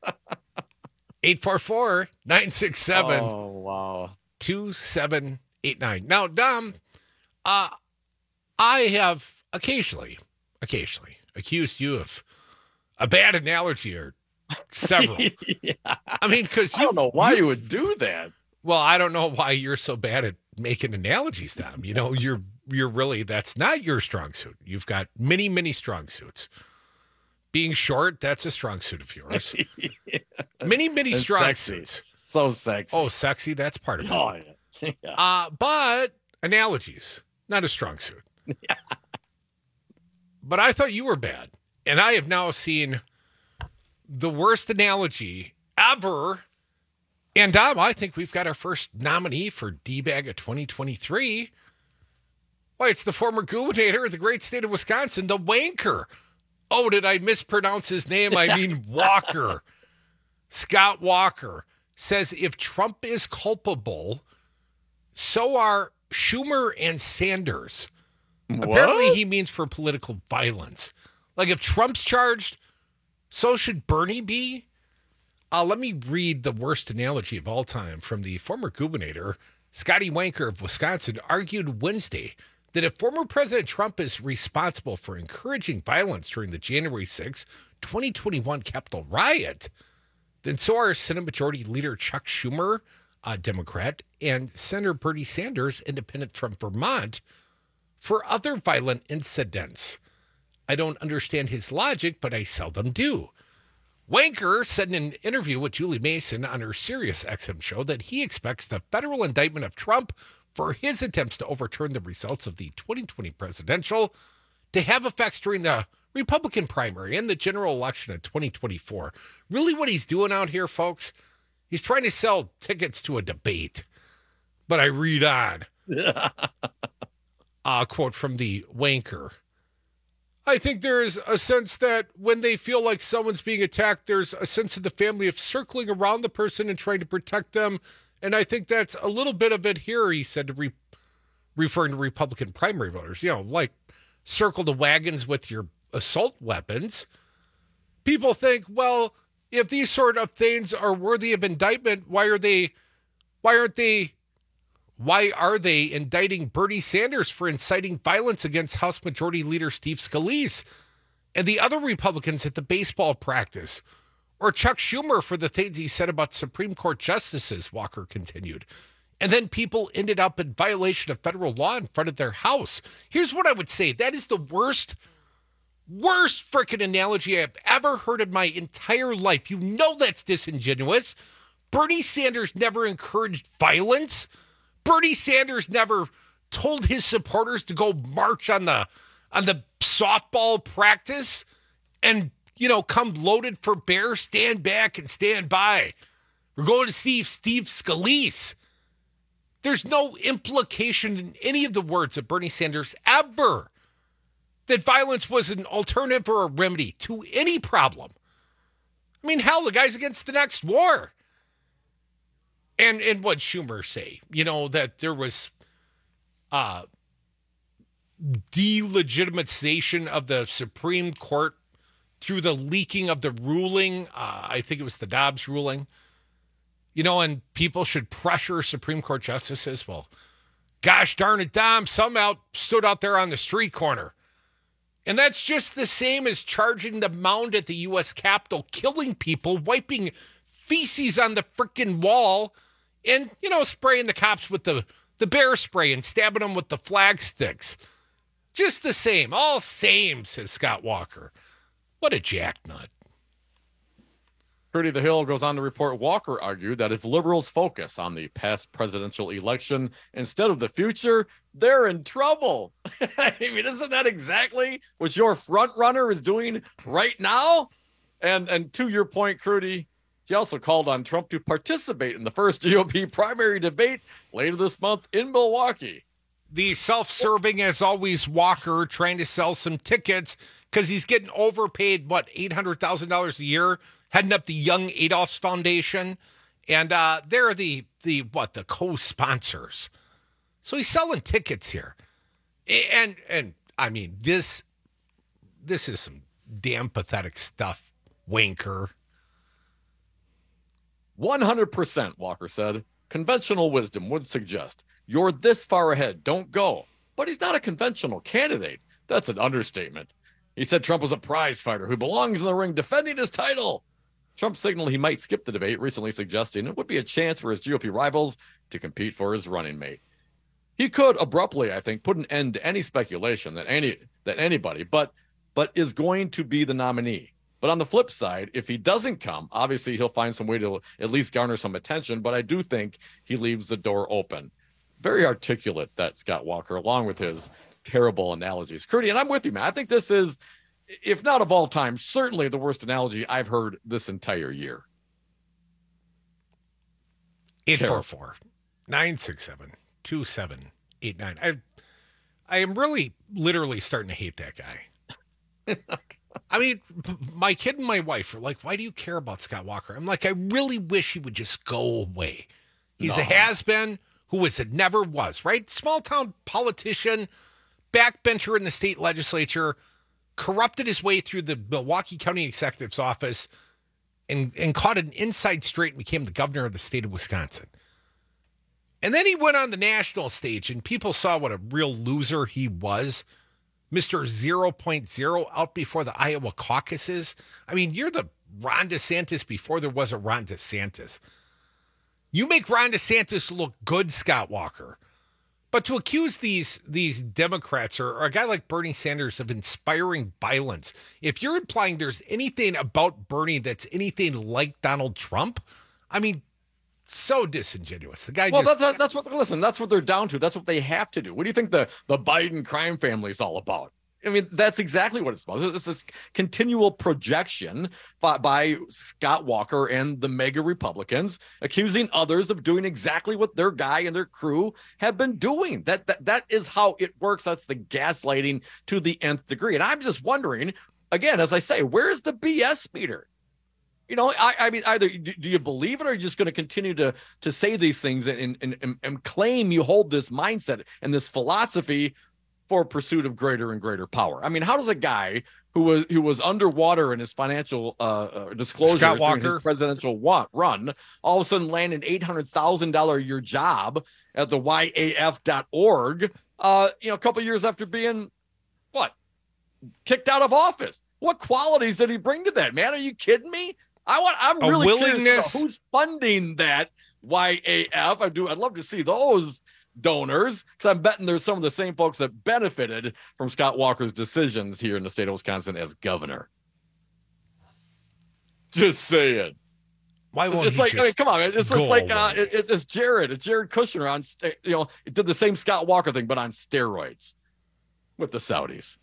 844-967. Oh, wow. 2789. Now, Dom, I have occasionally accused you of a bad analogy or several. Yeah. I mean, because I don't know why you would do that. Well, I don't know why you're so bad at making analogies, Dom. You know, you're really, that's not your strong suit. You've got many strong suits. Being short, that's a strong suit of yours. Yeah. Many strong sexy. suits. So sexy. Oh, sexy, that's part of it. Oh, yeah. But analogies, not a strong suit. Yeah. But I thought you were bad. And I have now seen the worst analogy ever. And Dom, I think we've got our first nominee for D-Bag of 2023. Why, it's the former gubernator of the great state of Wisconsin, the wanker. Oh, did I mispronounce his name? I mean Walker. Scott Walker says if Trump is culpable, so are Schumer and Sanders. What? Apparently he means for political violence. Like if Trump's charged, so should Bernie be? Let me read the worst analogy of all time from the former gubernator. Scotty Wanker of Wisconsin argued Wednesday that if former President Trump is responsible for encouraging violence during the January 6, 2021 Capitol riot, then so are Senate Majority Leader Chuck Schumer, a Democrat, and Senator Bernie Sanders, independent from Vermont, for other violent incidents. I don't understand his logic, but I seldom do. Wanker said in an interview with Julie Mason on her Sirius XM show that he expects the federal indictment of Trump for his attempts to overturn the results of the 2020 presidential to have effects during the Republican primary and the general election in 2024. Really what he's doing out here, folks, he's trying to sell tickets to a debate. But I read on. A quote from the Wanker. I think there is a sense that when they feel like someone's being attacked, there's a sense of the family of circling around the person and trying to protect them. And I think that's a little bit of it here, he said, referring to Republican primary voters. You know, like circle the wagons with your assault weapons. People think, well, if these sort of things are worthy of indictment, why are they indicting Bernie Sanders for inciting violence against House Majority Leader Steve Scalise and the other Republicans at the baseball practice? Or Chuck Schumer for the things he said about Supreme Court justices, Walker continued. And then people ended up in violation of federal law in front of their house. Here's what I would say. That is the worst freaking analogy I've ever heard in my entire life. You know that's disingenuous. Bernie Sanders never encouraged violence. Bernie Sanders never told his supporters to go march on the softball practice and, you know, come loaded for bear, stand back and stand by. We're going to Steve Scalise. There's no implication in any of the words of Bernie Sanders ever that violence was an alternative or a remedy to any problem. I mean, hell, the guy's against the next war. And what Schumer say, you know, that there was delegitimization of the Supreme Court through the leaking of the ruling. I think it was the Dobbs ruling. And people should pressure Supreme Court justices. Well, gosh darn it, Dom, somehow stood out there on the street corner. And that's just the same as charging the mound at the U.S. Capitol, killing people, wiping feces on the frickin' wall, and, spraying the cops with the bear spray and stabbing them with the flag sticks. Just the same. All same, says Scott Walker. What a jacknut. Curdy the Hill goes on to report Walker argued that if liberals focus on the past presidential election instead of the future, they're in trouble. I mean, isn't that exactly what your front runner is doing right now? And to your point, Curdy, he also called on Trump to participate in the first GOP primary debate later this month in Milwaukee. The self-serving, as always, Walker trying to sell some tickets because he's getting overpaid, $800,000 a year, heading up the Young Adolph's Foundation. And they're the co-sponsors. So he's selling tickets here. And I mean, this is some damn pathetic stuff, wanker. 100%, Walker said. Conventional wisdom would suggest you're this far ahead, don't go. But he's not a conventional candidate. That's an understatement. He said Trump was a prize fighter who belongs in the ring defending his title. Trump signaled he might skip the debate, recently suggesting it would be a chance for his GOP rivals to compete for his running mate. He could abruptly, I think, put an end to any speculation that anybody but is going to be the nominee. But on the flip side, if he doesn't come, obviously he'll find some way to at least garner some attention. But I do think he leaves the door open. Very articulate, that Scott Walker, along with his terrible analogies. Curdy, and I'm with you, man. I think this is, if not of all time, certainly the worst analogy I've heard this entire year. 844-967-2789. I am really literally starting to hate that guy. I mean, my kid and my wife are like, why do you care about Scott Walker? I'm like, I really wish he would just go away. He's a has-been who never was, right? Small-town politician, backbencher in the state legislature, corrupted his way through the Milwaukee County Executive's office and caught an inside straight and became the governor of the state of Wisconsin. And then he went on the national stage and people saw what a real loser he was. Mr. 0.0 out before the Iowa caucuses. I mean, you're the Ron DeSantis before there was a Ron DeSantis. You make Ron DeSantis look good, Scott Walker. But to accuse these Democrats or a guy like Bernie Sanders of inspiring violence, if you're implying there's anything about Bernie that's anything like Donald Trump, I mean, so disingenuous. The guy that's what they're down to. That's what they have to do. What do you think the Biden crime family is all about? I mean, that's exactly what it's about. It's this continual projection by Scott Walker and the mega Republicans, accusing others of doing exactly what their guy and their crew have been doing. That is how it works. That's the gaslighting to the nth degree. And I'm just wondering, again, as I say, where's the BS meter? I mean, either do you believe it or are you just going to continue to say these things and claim you hold this mindset and this philosophy for pursuit of greater and greater power? I mean, how does a guy who was underwater in his financial disclosures during his presidential run all of a sudden land an $800,000 a year job at the YAF.org, a couple years after being kicked out of office? What qualities did he bring to that, man? Are you kidding me? I'm really curious about who's funding that YAF. I'd love to see those donors, because I'm betting there's some of the same folks that benefited from Scott Walker's decisions here in the state of Wisconsin as governor. Just saying. Why won't it's he like, just I mean, come on, it's just like it's Jared Kushner on, it did the same Scott Walker thing, but on steroids with the Saudis.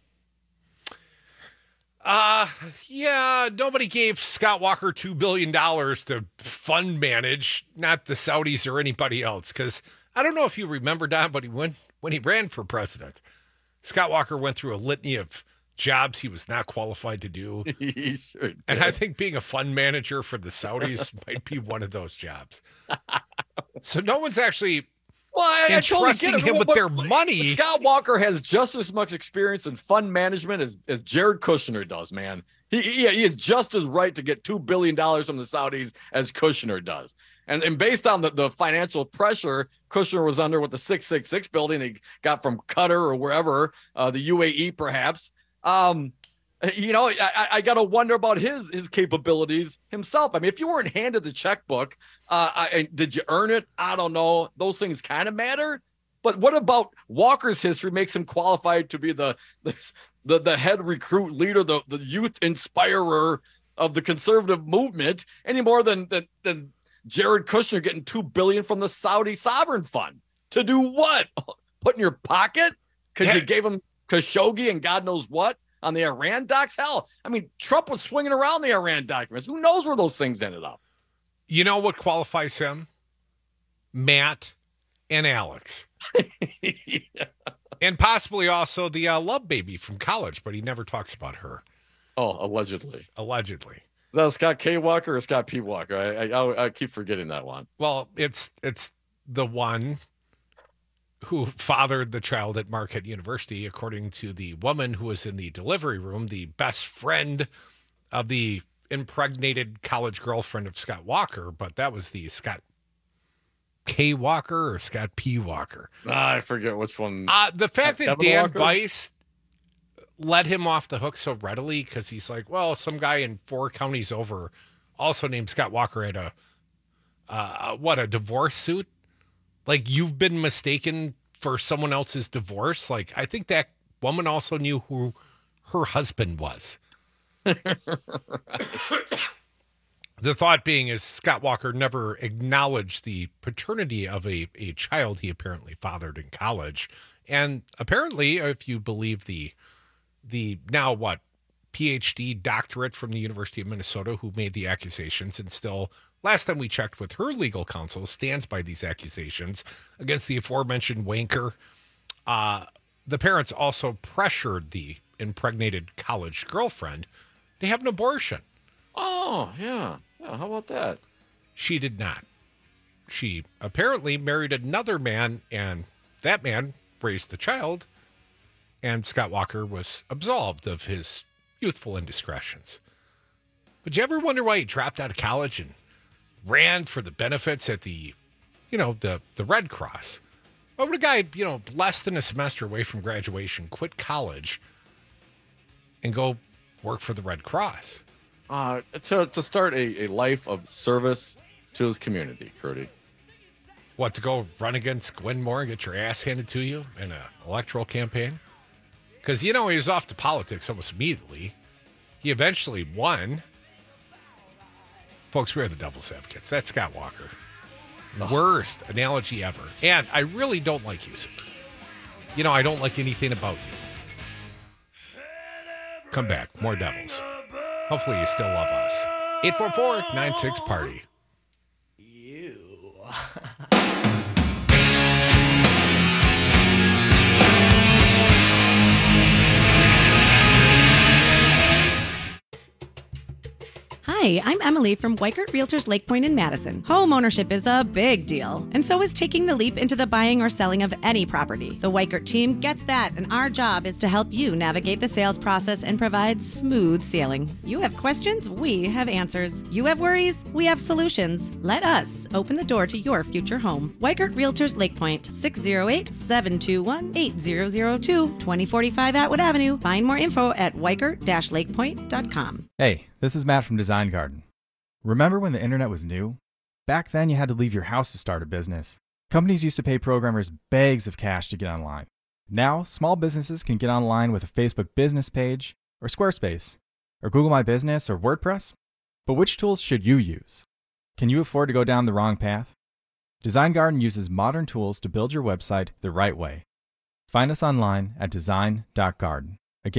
Yeah, nobody gave Scott Walker $2 billion to fund manage, not the Saudis or anybody else. Because I don't know if you remember, Don, but when he ran for president, Scott Walker went through a litany of jobs he was not qualified to do. He sure did. And I think being a fund manager for the Saudis might be one of those jobs. So no one's actually Well, I totally entrusting get it. him with their money. Scott Walker has just as much experience in fund management as Jared Kushner does, man. He is just as right to get $2 billion from the Saudis as Kushner does. And based on the financial pressure Kushner was under with the 666 building he got from Qatar or wherever, the UAE perhaps, I got to wonder about his capabilities himself. I mean, if you weren't handed the checkbook, did you earn it? I don't know. Those things kind of matter. But what about Walker's history makes him qualified to be the head recruit leader, the youth inspirer of the conservative movement any more than Jared Kushner getting $2 billion from the Saudi sovereign fund? To do what? Put in your pocket? Because you gave him Khashoggi and God knows what on the Iran docs? Hell, I mean, Trump was swinging around the Iran documents. Who knows where those things ended up? You know what qualifies him? Matt and Alex. Yeah. And possibly also the love baby from college, but he never talks about her. Oh, allegedly. Allegedly. Is that Scott K. Walker or Scott P. Walker? I keep forgetting that one. Well, it's the one who fathered the child at Marquette University, according to the woman who was in the delivery room, the best friend of the impregnated college girlfriend of Scott Walker, but that was the Scott K. Walker or Scott P. Walker. I forget which one. The fact that Kevin Dan Walker? Bice let him off the hook so readily because he's like, well, some guy in 4 counties over also named Scott Walker had a divorce suit. Like, you've been mistaken for someone else's divorce. Like, I think that woman also knew who her husband was. The thought being is Scott Walker never acknowledged the paternity of a child he apparently fathered in college. And apparently, if you believe the now what, PhD doctorate from the University of Minnesota who made the accusations and still, last time we checked with her legal counsel, stands by these accusations against the aforementioned wanker. The parents also pressured the impregnated college girlfriend to have an abortion. Oh, yeah. How about that? She did not. She apparently married another man, and that man raised the child, and Scott Walker was absolved of his youthful indiscretions. But you ever wonder why he dropped out of college and ran for the benefits at the Red Cross? Why would a guy, less than a semester away from graduation, quit college and go work for the Red Cross? To start a life of service to his community, Curdy. What, to go run against Gwen Moore and get your ass handed to you in an electoral campaign? Because, he was off to politics almost immediately. He eventually won. Folks, we are the devil's advocates. That's Scott Walker. Worst analogy ever. And I really don't like using it. I don't like anything about you. Come back. More devils. Hopefully you still love us. 844-96-PARTY. Hi, I'm Emily from Weikert Realtors Lake Point in Madison. Home ownership is a big deal, and so is taking the leap into the buying or selling of any property. The Weikert team gets that, and our job is to help you navigate the sales process and provide smooth sailing. You have questions, we have answers. You have worries, we have solutions. Let us open the door to your future home. Weikert Realtors Lake Point, 608-721-8002, 2045 Atwood Avenue. Find more info at weikert-lakepoint.com. Hey, this is Matt from Design Garden. Remember when the internet was new? Back then, you had to leave your house to start a business. Companies used to pay programmers bags of cash to get online. Now, small businesses can get online with a Facebook business page, or Squarespace, or Google My Business, or WordPress. But which tools should you use? Can you afford to go down the wrong path? Design Garden uses modern tools to build your website the right way. Find us online at design.garden. Again,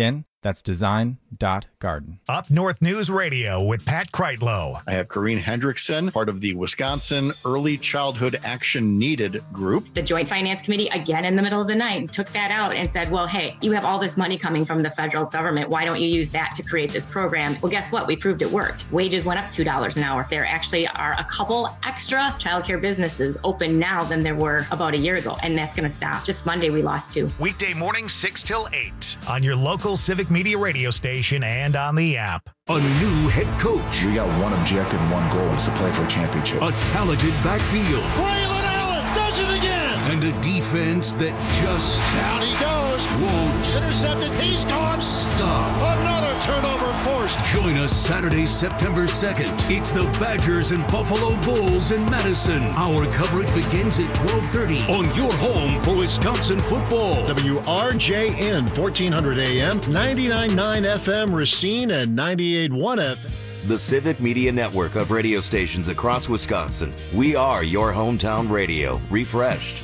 That's design.garden. Up North News Radio with Pat Kreitlow. I have Corrine Hendrickson, part of the Wisconsin Early Childhood Action Needed group. The Joint Finance Committee, again in the middle of the night, took that out and said, well, hey, you have all this money coming from the federal government. Why don't you use that to create this program? Well, guess what? We proved it worked. Wages went up $2 an hour. There actually are a couple extra childcare businesses open now than there were about a year ago, and that's going to stop. Just Monday, we lost 2. Weekday mornings 6 till 8 on your local Civic Media radio station and on the app. A new head coach. We got one objective and one goal is to play for a championship. A talented backfield. Braylon Allen does it again. And a defense that just down he goes. Won't intercepted. He's gone. Stop. Another turnover forced. Join us Saturday, September 2nd. It's the Badgers and Buffalo Bulls in Madison. Our coverage begins at 12:30 on your home for Wisconsin football. WRJN 1400 AM, 99.9 FM Racine, and 98.1 FM. The Civic Media Network of radio stations across Wisconsin. We are your hometown radio, refreshed.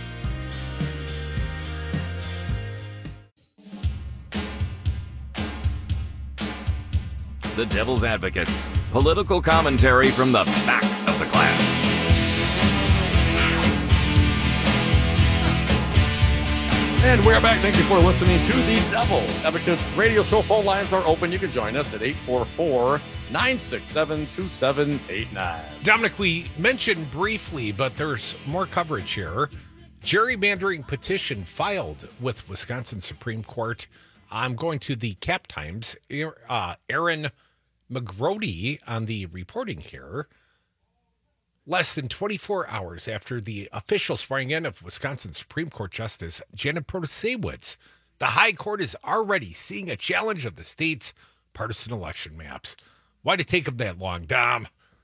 The Devil's Advocates. Political commentary from the back of the class. And we're back. Thank you for listening to the Devil's Advocates radio show. Phone lines are open. You can join us at 844-967-2789. Dominic, we mentioned briefly, but there's more coverage here. Gerrymandering petition filed with Wisconsin Supreme Court. I'm going to the Cap Times. Aaron McGrody on the reporting here. Less than 24 hours after the official swearing in of Wisconsin Supreme Court Justice Janet Protasiewicz, the High Court is already seeing a challenge of the state's partisan election maps. Why'd it take them that long, Dom?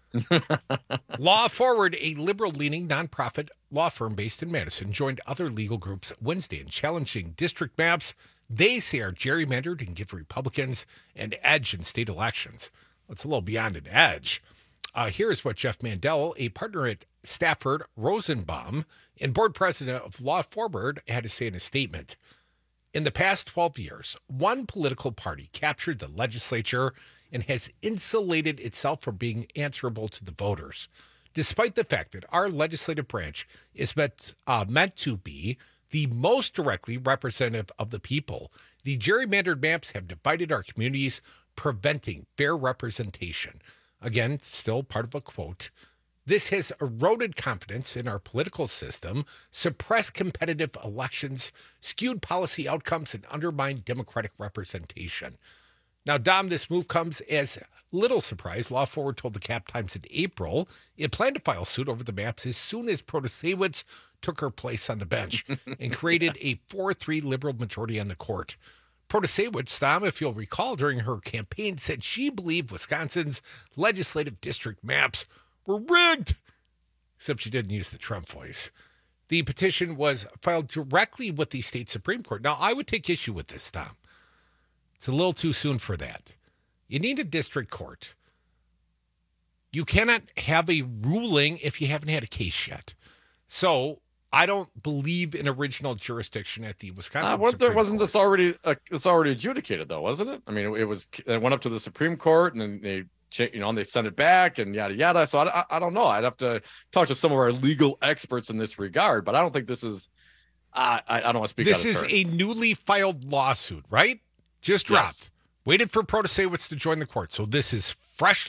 Law Forward, a liberal-leaning nonprofit law firm based in Madison, joined other legal groups Wednesday in challenging district maps they say are gerrymandered and give Republicans an edge in state elections. It's a little beyond an edge. Here's what Jeff Mandel, a partner at Stafford Rosenbaum and board president of Law Forward, had to say in a statement. In the past 12 years, one political party captured the legislature and has insulated itself from being answerable to the voters, despite the fact that our legislative branch is meant to be the most directly representative of the people. The gerrymandered maps have divided our communities, preventing fair representation. Again, still part of a quote. This has eroded confidence in our political system, suppressed competitive elections, skewed policy outcomes, and undermined democratic representation. Now, Dom, this move comes as little surprise. Law Forward told the Cap Times in April it planned to file suit over the maps as soon as Protasiewicz took her place on the bench and created a 4-3 liberal majority on the court. Protasiewicz, Dom, if you'll recall, during her campaign, said she believed Wisconsin's legislative district maps were rigged, except she didn't use the Trump voice. The petition was filed directly with the state Supreme Court. Now, I would take issue with this, Tom. It's a little too soon for that. You need a district court. You cannot have a ruling if you haven't had a case yet. So I don't believe in original jurisdiction at the Wisconsin Supreme wasn't Court. this already it's already adjudicated though, wasn't it? I mean, it went up to the Supreme Court and then they they sent it back and yada yada. So I don't know. I'd have to talk to some of our legal experts in this regard, but I don't think this is. I don't want to speak. This is a newly filed lawsuit, right? Just dropped. Yes. Waited for Protasiewicz to join the court. So this is fresh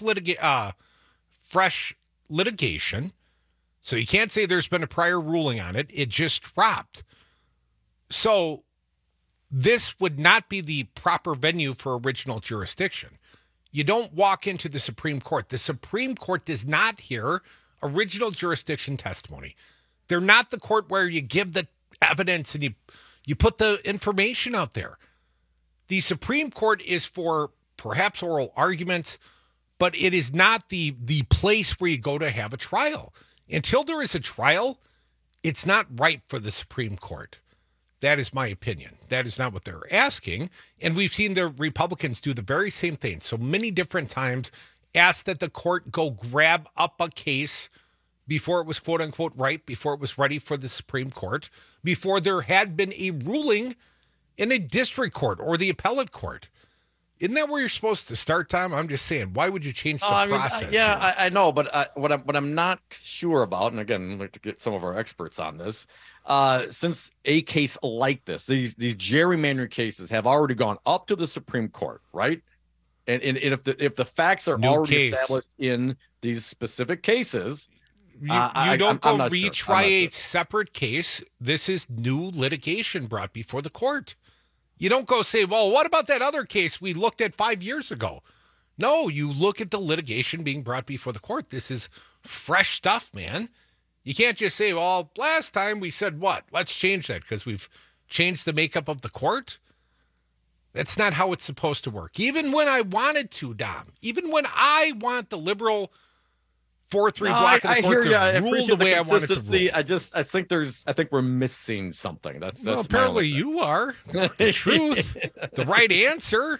litigation. So you can't say there's been a prior ruling on it. It just dropped. So this would not be the proper venue for original jurisdiction. You don't walk into the Supreme Court. The Supreme Court does not hear original jurisdiction testimony. They're not the court where you give the evidence and you put the information out there. The Supreme Court is for perhaps oral arguments, but it is not the place where you go to have a trial. Until there is a trial, it's not right for the Supreme Court. That is my opinion. That is not what they're asking. And we've seen the Republicans do the very same thing so many different times, ask that the court go grab up a case before it was quote unquote right, before it was ready for the Supreme Court, before there had been a ruling in a district court or the appellate court. Isn't that where you're supposed to start, Tom? I'm just saying, why would you change the process? I know, but what I'm not sure about, and again, I'd like to get some of our experts on this, since a case like this, these gerrymandering cases have already gone up to the Supreme Court, right? And if the facts are already established in these specific cases, you don't go retry a separate case. This is new litigation brought before the court. You don't go say, well, what about that other case we looked at 5 years ago? No, you look at the litigation being brought before the court. This is fresh stuff, man. You can't just say, well, last time we said what? Let's change that because we've changed the makeup of the court. That's not how it's supposed to work. Even when I wanted to, Dom, even when I want the liberal 4-3 block of the court to rule the way I want it to rule. I think we're missing something. That's apparently you are. The truth, the right answer.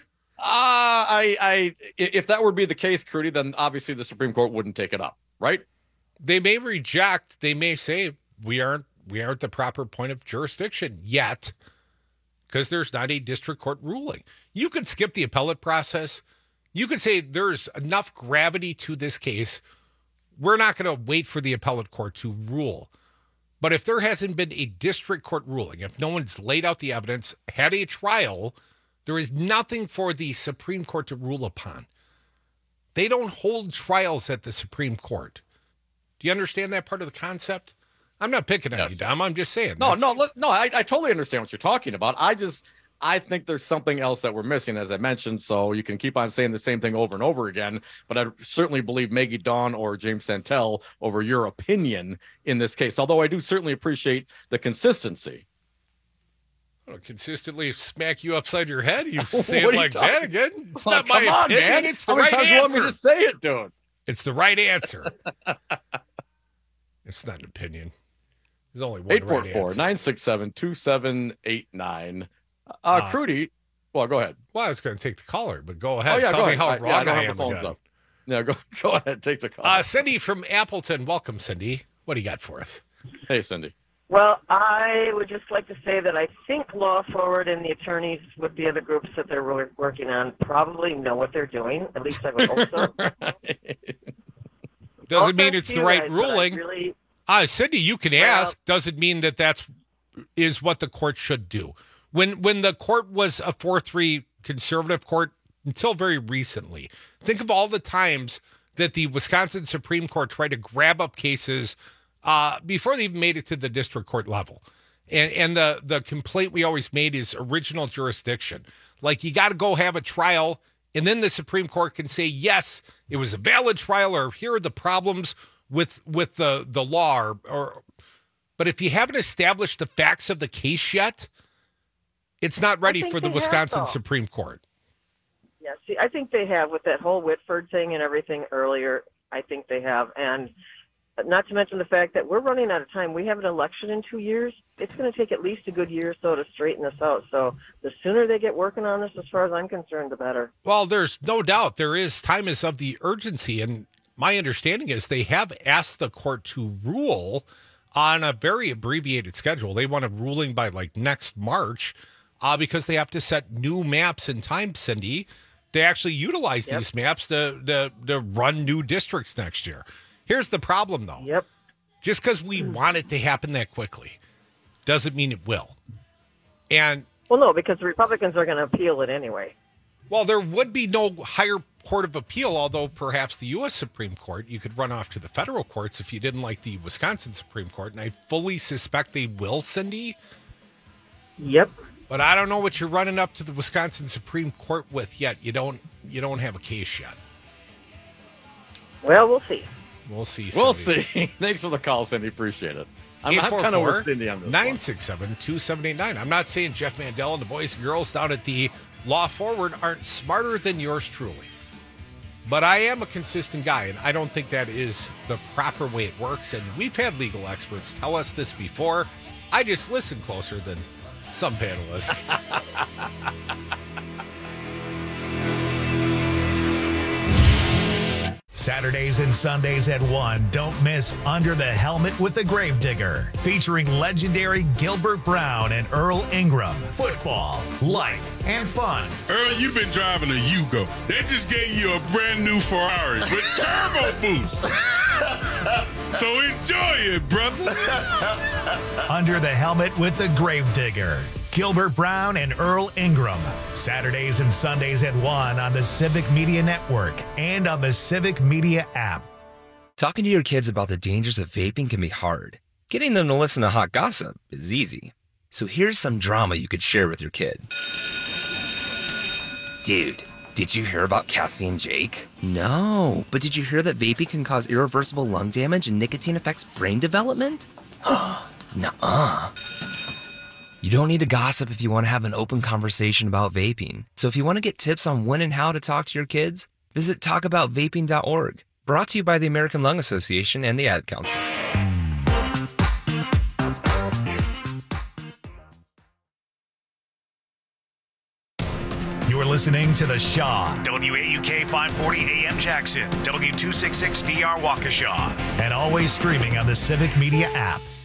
If that would be the case, Crudy, then obviously the Supreme Court wouldn't take it up, right? They may reject. They may say we aren't the proper point of jurisdiction yet, because there's not a district court ruling. You could skip the appellate process. You could say there's enough gravity to this case. We're not going to wait for the appellate court to rule. But if there hasn't been a district court ruling, if no one's laid out the evidence, had a trial, there is nothing for the Supreme Court to rule upon. They don't hold trials at the Supreme Court. Do you understand that part of the concept? I'm not picking on you, Dom. I'm just saying. No, I totally understand what you're talking about. I think there's something else that we're missing, as I mentioned, so you can keep on saying the same thing over and over again, but I certainly believe Maggie Dawn or James Santel over your opinion in this case, although I do certainly appreciate the consistency. I'll consistently smack you upside your head. You say it like that again? It's not my opinion. Man. It's the right answer. You want me to say it, dude? It's the right answer. It's not an opinion. There's only one right answer. 844-967-2789. Crudy, well, go ahead. Well, I was going to take the caller, but go ahead. Tell me how wrong I am again. Yeah, go ahead. Take the call. Cindy from Appleton. Welcome, Cindy. What do you got for us? Hey, Cindy. Well, I would just like to say that I think Law Forward and the attorneys with the other groups that they're working on probably know what they're doing. At least I would hope so. Doesn't mean it's the right ruling. Cindy, you can ask. Doesn't mean that is what the court should do. When the court was a 4-3 conservative court until very recently, think of all the times that the Wisconsin Supreme Court tried to grab up cases before they even made it to the district court level. And the complaint we always made is original jurisdiction. Like, you got to go have a trial, and then the Supreme Court can say, yes, it was a valid trial, or here are the problems with the law. But if you haven't established the facts of the case yet, it's not ready for the Wisconsin Supreme Court. Yeah, see, I think they have with that whole Whitford thing and everything earlier. I think they have. And not to mention the fact that we're running out of time. We have an election in 2 years. It's going to take at least a good year or so to straighten this out. So the sooner they get working on this, as far as I'm concerned, the better. Well, there's no doubt time is of the urgency. And my understanding is they have asked the court to rule on a very abbreviated schedule. They want a ruling by next March. Because they have to set new maps in time, Cindy, to actually utilize these maps to run new districts next year. Here's the problem, though. Yep. Just because we want it to happen that quickly doesn't mean it will. And well, no, because the Republicans are going to appeal it anyway. Well, there would be no higher court of appeal, although perhaps the U.S. Supreme Court, you could run off to the federal courts if you didn't like the Wisconsin Supreme Court. And I fully suspect they will, Cindy. Yep. But I don't know what you're running up to the Wisconsin Supreme Court with yet. You don't have a case yet. Well, we'll see. We'll see. We'll see. Thanks for the call, Cindy. Appreciate it. I'm kind of with Cindy on this 967-2789. I'm not saying Jeff Mandel and the boys and girls down at the Law Forward aren't smarter than yours truly. But I am a consistent guy, and I don't think that is the proper way it works. And we've had legal experts tell us this before. I just listen closer than some panelists. Saturdays and Sundays at 1, don't miss Under the Helmet with the Gravedigger, featuring legendary Gilbert Brown and Earl Ingram. Football, life, and fun. Earl, you've been driving a Yugo. They just gave you a brand new Ferrari with turbo boost. So enjoy it, brother. Under the Helmet with the Gravedigger. Gilbert Brown and Earl Ingram. Saturdays and Sundays at 1 on the Civic Media Network and on the Civic Media app. Talking to your kids about the dangers of vaping can be hard. Getting them to listen to hot gossip is easy. So here's some drama you could share with your kid. Dude, did you hear about Cassie and Jake? No, but did you hear that vaping can cause irreversible lung damage and nicotine affects brain development? Nuh-uh. You don't need to gossip if you want to have an open conversation about vaping. So if you want to get tips on when and how to talk to your kids, visit talkaboutvaping.org. Brought to you by the American Lung Association and the Ad Council. You're listening to The Shaw, WAUK 540 AM Jackson, W266DR Waukesha, and always streaming on the Civic Media app.